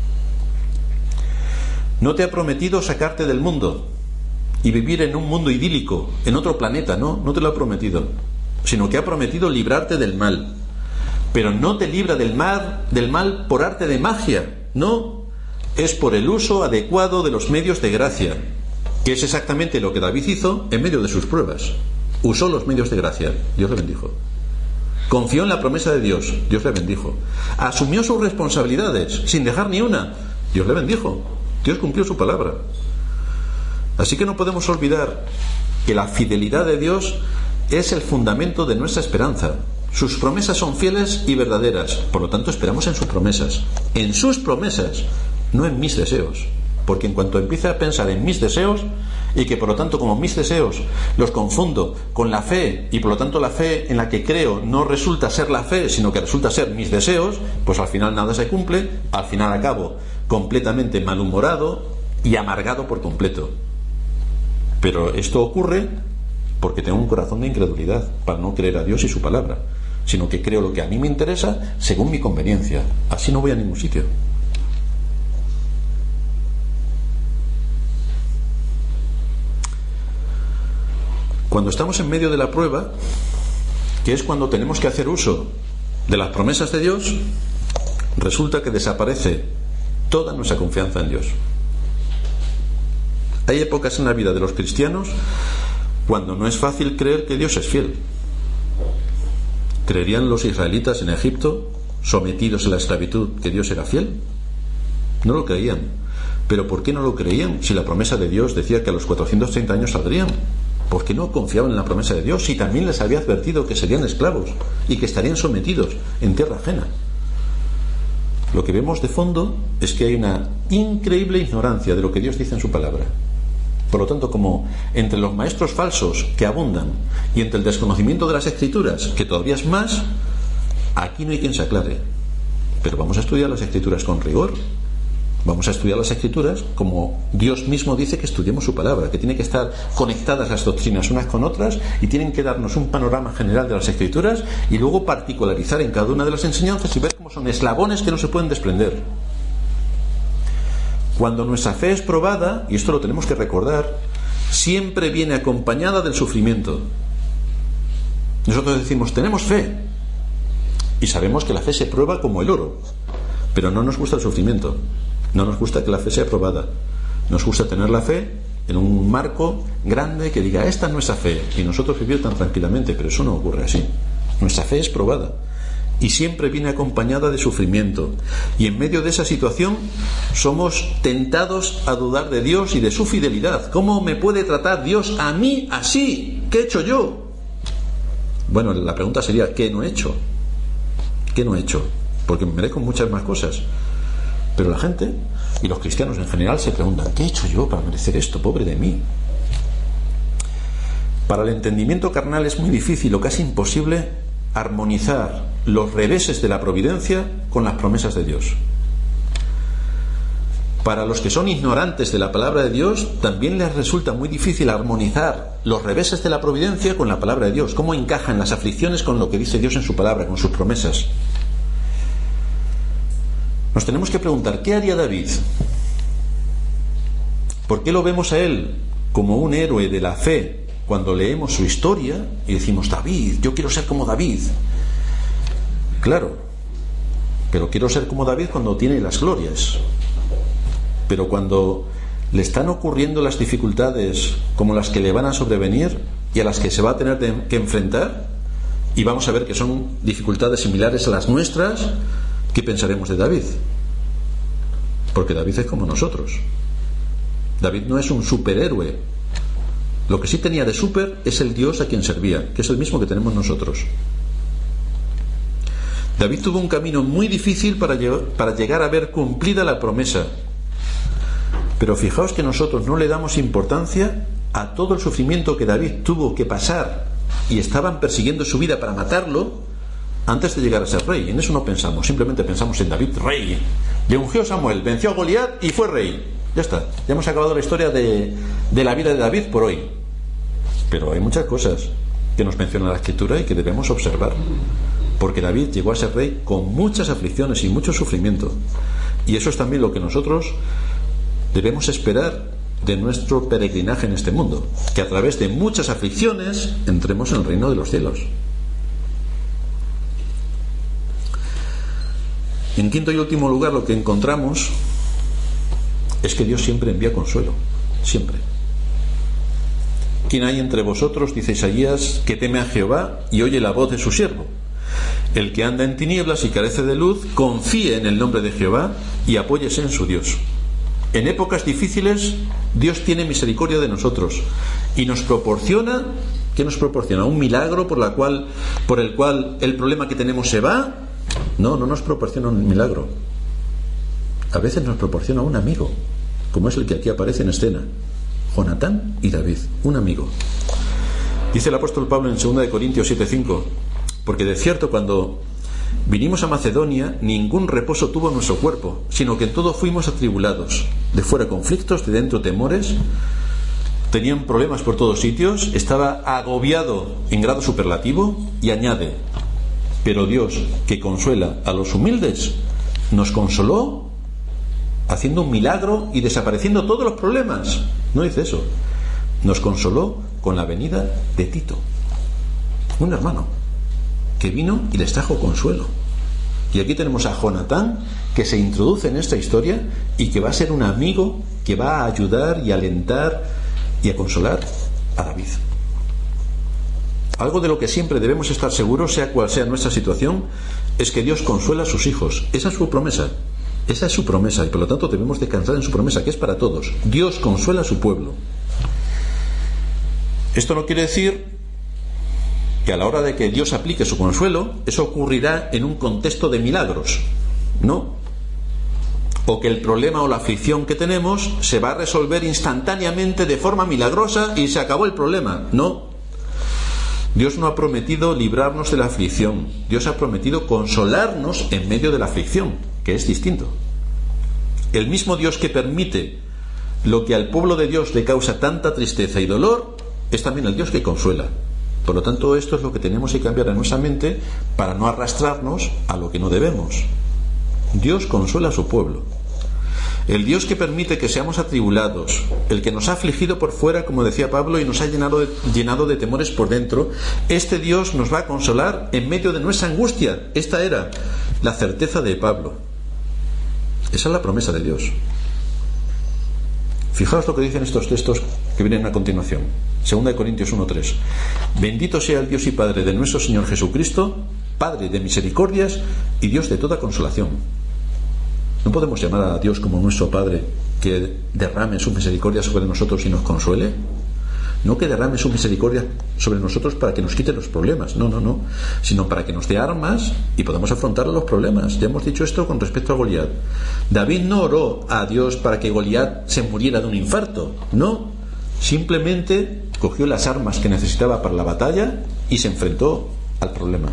No te ha prometido sacarte del mundo y vivir en un mundo idílico, en otro planeta, no, no te lo ha prometido, sino que ha prometido librarte del mal. Pero no te libra del mal, del mal por arte de magia, no, es por el uso adecuado de los medios de gracia, que es exactamente lo que David hizo en medio de sus pruebas. Usó los medios de gracia, Dios le bendijo. Confió en la promesa de Dios, Dios le bendijo. Asumió sus responsabilidades sin dejar ni una, Dios le bendijo. Dios cumplió su palabra. Así que no podemos olvidar que la fidelidad de Dios es el fundamento de nuestra esperanza. Sus promesas son fieles y verdaderas, por lo tanto esperamos en sus promesas. En sus promesas, no en mis deseos. Porque en cuanto empiece a pensar en mis deseos, y que por lo tanto como mis deseos los confundo con la fe, y por lo tanto la fe en la que creo no resulta ser la fe, sino que resulta ser mis deseos, pues al final nada se cumple, al final acabo completamente malhumorado y amargado por completo. Pero esto ocurre porque tengo un corazón de incredulidad para no creer a Dios y su palabra, sino que creo lo que a mí me interesa según mi conveniencia. Así no voy a ningún sitio. Cuando estamos en medio de la prueba, que es cuando tenemos que hacer uso de las promesas de Dios, resulta que desaparece toda nuestra confianza en Dios. Hay épocas en la vida de los cristianos cuando no es fácil creer que Dios es fiel. ¿Creerían los israelitas en Egipto, sometidos a la esclavitud, que Dios era fiel? No lo creían. ¿Pero por qué no lo creían si la promesa de Dios decía que a los cuatrocientos treinta años saldrían? Porque no confiaban en la promesa de Dios y también les había advertido que serían esclavos y que estarían sometidos en tierra ajena. Lo que vemos de fondo es que hay una increíble ignorancia de lo que Dios dice en su palabra. Por lo tanto, como entre los maestros falsos que abundan y entre el desconocimiento de las Escrituras, que todavía es más, aquí no hay quien se aclare. Pero vamos a estudiar las Escrituras con rigor. Vamos a estudiar las Escrituras como Dios mismo dice que estudiemos su palabra, que tiene que estar conectadas las doctrinas unas con otras y tienen que darnos un panorama general de las Escrituras y luego particularizar en cada una de las enseñanzas y ver cómo son eslabones que no se pueden desprender. Cuando nuestra fe es probada, y esto lo tenemos que recordar, siempre viene acompañada del sufrimiento. Nosotros decimos, tenemos fe, y sabemos que la fe se prueba como el oro, pero no nos gusta el sufrimiento. No nos gusta que la fe sea probada. Nos gusta tener la fe en un marco grande que diga, esta es nuestra fe, y nosotros vivir tan tranquilamente, pero eso no ocurre así. Nuestra fe es probada y siempre viene acompañada de sufrimiento, y en medio de esa situación somos tentados a dudar de Dios y de su fidelidad. ¿Cómo me puede tratar Dios a mí así? ¿Qué he hecho yo? Bueno, la pregunta sería, ¿qué no he hecho? ¿Qué no he hecho? Porque me merezco muchas más cosas. Pero la gente, y los cristianos en general, se preguntan, ¿qué he hecho yo para merecer esto? Pobre de mí. Para el entendimiento carnal es muy difícil o casi imposible armonizar los reveses de la providencia con las promesas de Dios. Para los que son ignorantes de la palabra de Dios, también les resulta muy difícil armonizar los reveses de la providencia con la palabra de Dios. ¿Cómo encajan las aflicciones con lo que dice Dios en su palabra, con sus promesas? Nos tenemos que preguntar, ¿qué haría David? ¿Por qué lo vemos a él como un héroe de la fe cuando leemos su historia y decimos, David, yo quiero ser como David? Claro, pero quiero ser como David cuando tiene las glorias. pero cuando le están ocurriendo las dificultades como las que le van a sobrevenir y a las que se va a tener de, que enfrentar, y vamos a ver que son dificultades similares a las nuestras, ¿qué pensaremos de David? Porque David es como nosotros. David no es un superhéroe. Lo que sí tenía de súper es el Dios a quien servía, que es el mismo que tenemos nosotros. David tuvo un camino muy difícil para, llegar, para llegar a ver cumplida la promesa. Pero fijaos que nosotros no le damos importancia a todo el sufrimiento que David tuvo que pasar y estaban persiguiendo su vida para matarlo antes de llegar a ser rey. En eso no pensamos, simplemente pensamos en David, rey. Le ungió Samuel, venció a Goliat y fue rey. Ya está, ya hemos acabado la historia de, de la vida de David por hoy. Pero hay muchas cosas que nos menciona la Escritura y que debemos observar, porque David llegó a ser rey con muchas aflicciones y mucho sufrimiento, y eso es también lo que nosotros debemos esperar de nuestro peregrinaje en este mundo, que a través de muchas aflicciones entremos en el reino de los cielos. En quinto y último lugar, lo que encontramos es que Dios siempre envía consuelo, siempre. ¿Quién hay entre vosotros, dice Isaías, que teme a Jehová y oye la voz de su siervo? El que anda en tinieblas y carece de luz, confíe en el nombre de Jehová y apóyese en su Dios. En épocas difíciles, Dios tiene misericordia de nosotros y nos proporciona, ¿qué nos proporciona? ¿Un milagro por, la cual, por el cual el problema que tenemos se va? No, no nos proporciona un milagro. A veces nos proporciona un amigo, como es el que aquí aparece en escena, Jonatán y David, un amigo. Dice el apóstol Pablo en segunda de Corintios siete cinco, porque de cierto cuando vinimos a Macedonia, ningún reposo tuvo nuestro cuerpo, sino que en todo fuimos atribulados, de fuera conflictos, de dentro temores, tenían problemas por todos sitios, estaba agobiado en grado superlativo, y añade, pero Dios, que consuela a los humildes, nos consoló haciendo un milagro y desapareciendo todos los problemas. No dice eso, nos consoló con la venida de Tito, un hermano que vino y les trajo consuelo. Y aquí tenemos a Jonatán, que se introduce en esta historia y que va a ser un amigo que va a ayudar y alentar y a consolar a David. Algo de lo que siempre debemos estar seguros, sea cual sea nuestra situación, es que Dios consuela a sus hijos. Esa es su promesa. Esa es su promesa, y por lo tanto debemos descansar en su promesa, que es para todos. Dios consuela a su pueblo. Esto no quiere decir que a la hora de que Dios aplique su consuelo, eso ocurrirá en un contexto de milagros, no, o que el problema o la aflicción que tenemos se va a resolver instantáneamente de forma milagrosa y se acabó el problema, no. Dios no ha prometido librarnos de la aflicción, Dios ha prometido consolarnos en medio de la aflicción, que es distinto. El mismo Dios que permite lo que al pueblo de Dios le causa tanta tristeza y dolor, es también el Dios que consuela. Por lo tanto, esto es lo que tenemos que cambiar en nuestra mente para no arrastrarnos a lo que no debemos. Dios consuela a su pueblo. El Dios que permite que seamos atribulados, el que nos ha afligido por fuera, como decía Pablo, y nos ha llenado de, llenado de temores por dentro, este Dios nos va a consolar en medio de nuestra angustia. Esta era la certeza de Pablo. Esa es la promesa de Dios. Fijaos lo que dicen estos textos que vienen a continuación. segunda de Corintios uno tres. Bendito sea el Dios y Padre de nuestro Señor Jesucristo, Padre de misericordias y Dios de toda consolación. ¿No podemos llamar a Dios como nuestro Padre que derrame su misericordia sobre nosotros y nos consuele? No que derrame su misericordia sobre nosotros para que nos quite los problemas, no, no, no, sino para que nos dé armas y podamos afrontar los problemas. Ya hemos dicho esto con respecto a Goliat. David no oró a Dios para que Goliat se muriera de un infarto, no, simplemente cogió las armas que necesitaba para la batalla y se enfrentó al problema.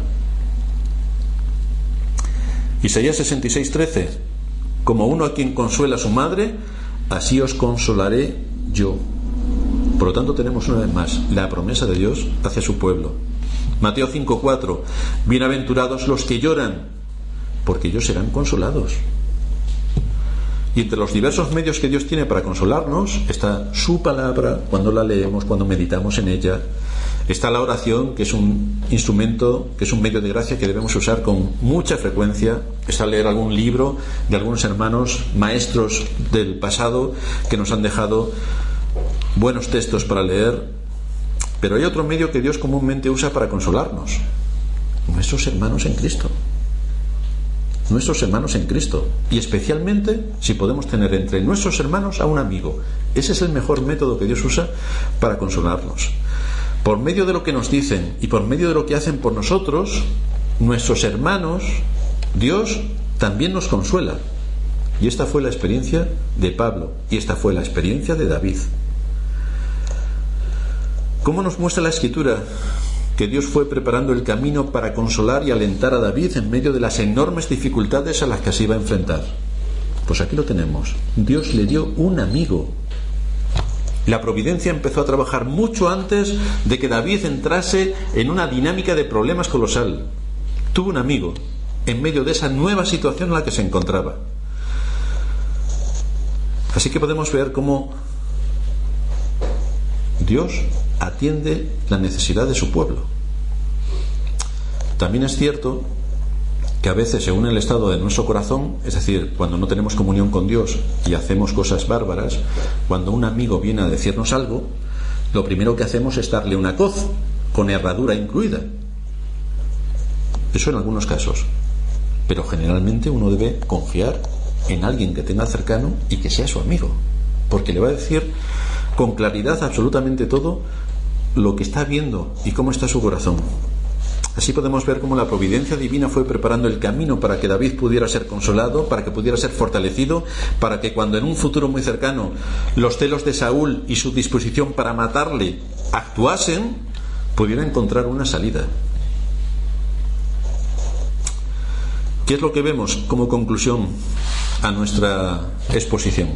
Isaías sesenta y seis trece. Como uno a quien consuela a su madre, así os consolaré yo. Por lo tanto, tenemos una vez más la promesa de Dios hacia su pueblo. Mateo cinco cuatro. Bienaventurados los que lloran, porque ellos serán consolados. Y entre los diversos medios que Dios tiene para consolarnos está su palabra, cuando la leemos, cuando meditamos en ella. Está la oración, que es un instrumento, que es un medio de gracia que debemos usar con mucha frecuencia. Está leer algún libro de algunos hermanos maestros del pasado que nos han dejado buenos textos para leer. Pero hay otro medio que Dios comúnmente usa para consolarnos: nuestros hermanos en Cristo. Nuestros hermanos en Cristo. Y especialmente si podemos tener entre nuestros hermanos a un amigo. Ese es el mejor método que Dios usa para consolarnos. Por medio de lo que nos dicen y por medio de lo que hacen por nosotros, nuestros hermanos, Dios también nos consuela. Y esta fue la experiencia de Pablo, y esta fue la experiencia de David. ¿Cómo nos muestra la Escritura que Dios fue preparando el camino para consolar y alentar a David en medio de las enormes dificultades a las que se iba a enfrentar? Pues aquí lo tenemos. Dios le dio un amigo. La providencia empezó a trabajar mucho antes de que David entrase en una dinámica de problemas colosal. Tuvo un amigo en medio de esa nueva situación en la que se encontraba. Así que podemos ver cómo Dios atiende la necesidad de su pueblo. También es cierto que a veces, según el estado de nuestro corazón, es decir, cuando no tenemos comunión con Dios y hacemos cosas bárbaras, cuando un amigo viene a decirnos algo, lo primero que hacemos es darle una coz, con herradura incluida. Eso en algunos casos. Pero generalmente uno debe confiar en alguien que tenga cercano y que sea su amigo, porque le va a decir con claridad absolutamente todo lo que está viendo y cómo está su corazón. Así podemos ver cómo la providencia divina fue preparando el camino para que David pudiera ser consolado, para que pudiera ser fortalecido, para que cuando en un futuro muy cercano los celos de Saúl y su disposición para matarle actuasen, pudiera encontrar una salida. ¿Qué es lo que vemos como conclusión a nuestra exposición?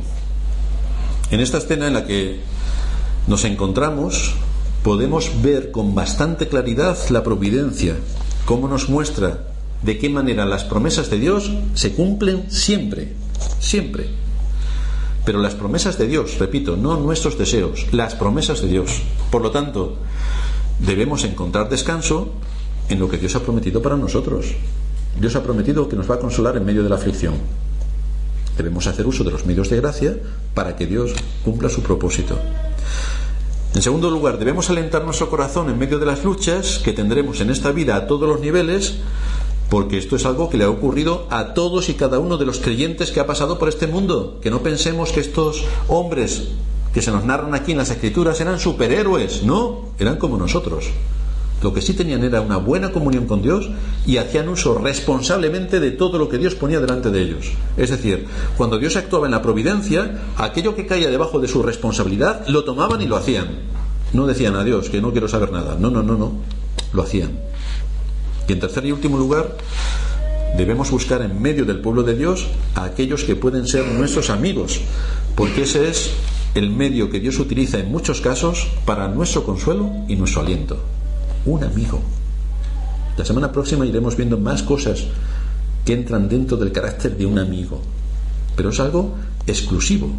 En esta escena en la que nos encontramos, podemos ver con bastante claridad la providencia, cómo nos muestra de qué manera las promesas de Dios se cumplen siempre, siempre. Pero las promesas de Dios, repito, no nuestros deseos, las promesas de Dios. Por lo tanto, debemos encontrar descanso en lo que Dios ha prometido para nosotros. Dios ha prometido que nos va a consolar en medio de la aflicción. Debemos hacer uso de los medios de gracia para que Dios cumpla su propósito. En segundo lugar, debemos alentar nuestro corazón en medio de las luchas que tendremos en esta vida a todos los niveles, porque esto es algo que le ha ocurrido a todos y cada uno de los creyentes que ha pasado por este mundo. Que no pensemos que estos hombres que se nos narran aquí en las Escrituras eran superhéroes, no, eran como nosotros. Lo que sí tenían era una buena comunión con Dios y hacían uso responsablemente de todo lo que Dios ponía delante de ellos. Es decir, cuando Dios actuaba en la providencia, aquello que caía debajo de su responsabilidad lo tomaban y lo hacían. No decían a Dios que no quiero saber nada. No, no, no, no. Lo hacían. Y en tercer y último lugar, debemos buscar en medio del pueblo de Dios a aquellos que pueden ser nuestros amigos, porque ese es el medio que Dios utiliza en muchos casos para nuestro consuelo y nuestro aliento. Un amigo. La semana próxima iremos viendo más cosas que entran dentro del carácter de un amigo, pero es algo exclusivo.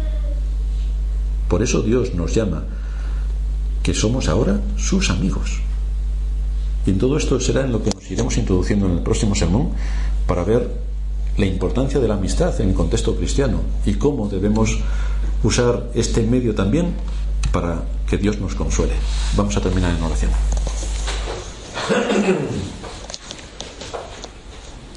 Por eso Dios nos llama que somos ahora sus amigos. Y en todo esto será en lo que nos iremos introduciendo en el próximo sermón, para ver la importancia de la amistad en el contexto cristiano y cómo debemos usar este medio también para que Dios nos consuele. Vamos a terminar en oración.